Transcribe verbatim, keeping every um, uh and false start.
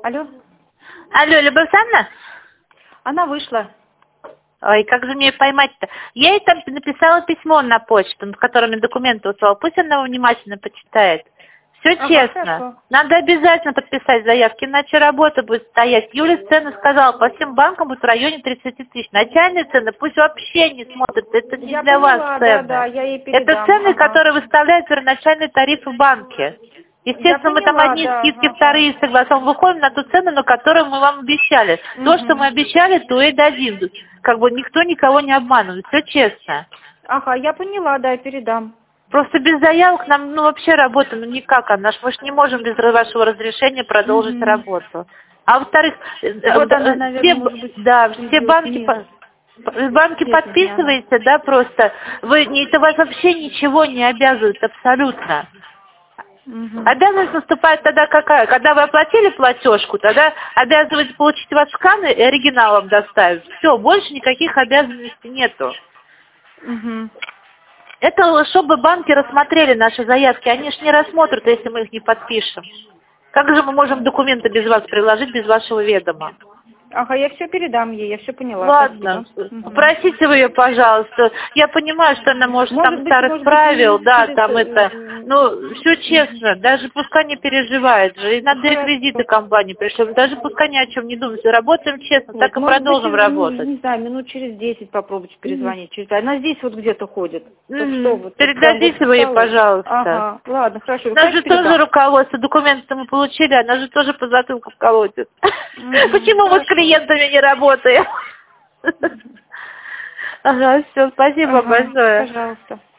Алло? Алло, Любовь Александровна? Она вышла. Ой, как же мне ее поймать-то? Я ей там написала письмо на почту, в котором мне документы услала. Пусть она его внимательно почитает. Все Ага, честно. хорошо. Надо обязательно подписать заявки, иначе работа будет стоять. Юля цены сказала, по всем банкам будет в районе тридцати тысяч. Начальные цены пусть вообще не смотрят. Это не Я для поняла, вас да, цены. да, я ей передам. Это цены, Ага. которые выставляют первоначальный тариф в банке. Естественно, Я мы там поняла, одни да, скидки, ага. вторые согласовываем, выходим на ту цену, на которую мы вам обещали. То, что мы Мгм. обещали, то и дадим. Как бы никто никого не обманывает, все честно. Ага, я поняла, да, я передам. Просто без заявок нам, ну, вообще работа, ну, никак, она ж, мы ж не можем без вашего разрешения продолжить Мгм. работу. А во-вторых, э, э, Вот она, э, наверное, все, б- может быть, да, все придет. банки, Нет, по- по- банки нет, нет, не она. подписываете, да, просто, вы, не- это вас вообще ничего не обязывает, абсолютно. Мгм. Обязанность наступает тогда какая? Когда вы оплатили платежку, тогда обязывается получить ваш скан и оригинал вам доставить. Все, больше никаких обязанностей нету. Мгм. Это чтобы банки рассмотрели наши заявки. Они ж не рассмотрят, если мы их не подпишем. Как же мы можем документы без вас приложить, без вашего ведома? Ага, я все передам ей, я все поняла, Ладно, спасибо. Мгм. попросите вы ее, пожалуйста. Я понимаю, что она может Может там быть, старых может быть, правил, и да, через... там это. э, Ну, все честно, даже пускай не переживает же. И надо реквизиты Хорошо. компании пришлем. Даже пускай ни о чем не думайте. Работаем честно, Вот, так и может быть, продолжим ну, работать. не знаю, минут через десять попробуйте Мгм. перезвонить. Через... Она здесь вот где-то ходит. Тут что, Мгм. вот, вот прям вот Передадите вы ей, столу. пожалуйста. Ага, ладно, хорошо, У нас давайте же тоже передам. руководство, документы мы получили, она же тоже по затылку колотит. Угу, Почему мы с хорошо. клиентами не работаем? Ага, все, спасибо Ага, большое. пожалуйста.